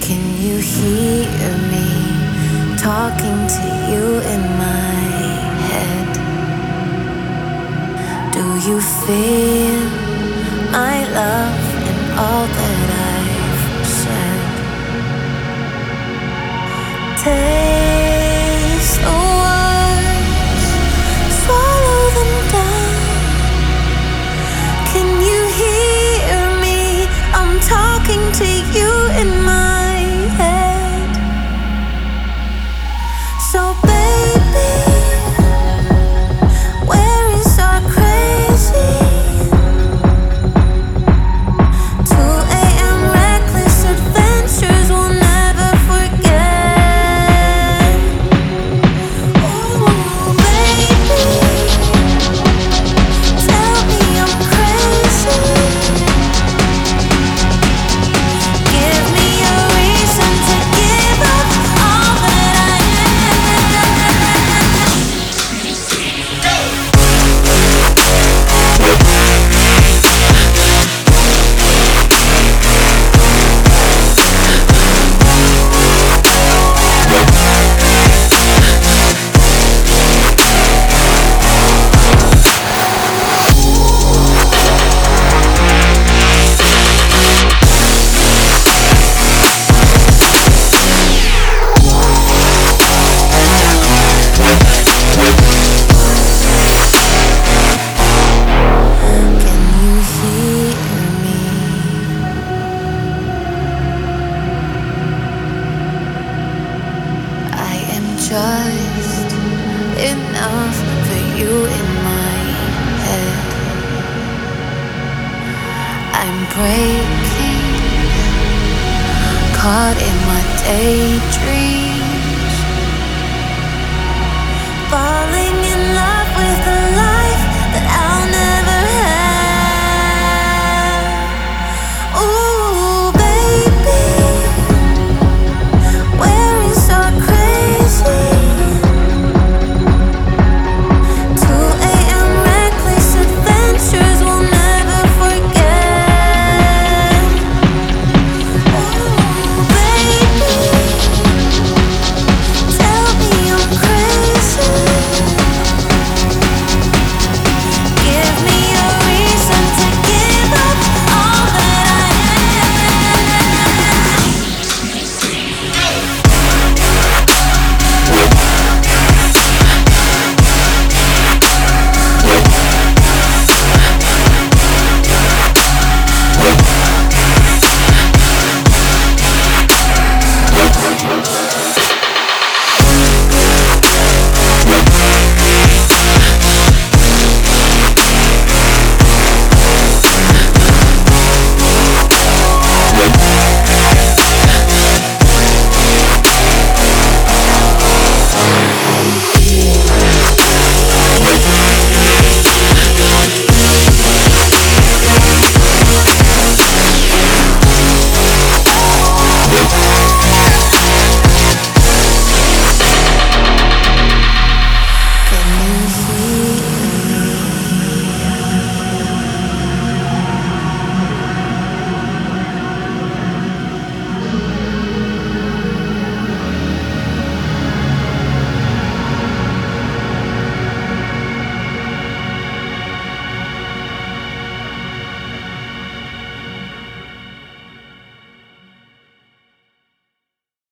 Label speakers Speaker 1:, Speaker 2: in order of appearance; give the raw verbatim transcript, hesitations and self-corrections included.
Speaker 1: Can you hear me talking to you in my head? Do you feel my love in all that I've said? Taste the words, swallow them down. Can you hear me? I'm talking to you in my head. So baby, where is our crazy two a m reckless adventures we'll never forget? Ooh, baby, tell me I'm crazy. Give me a reason to give up all that I Can you hear me? I am just enough for you in my head. I'm breaking, caught in my daydreams, falling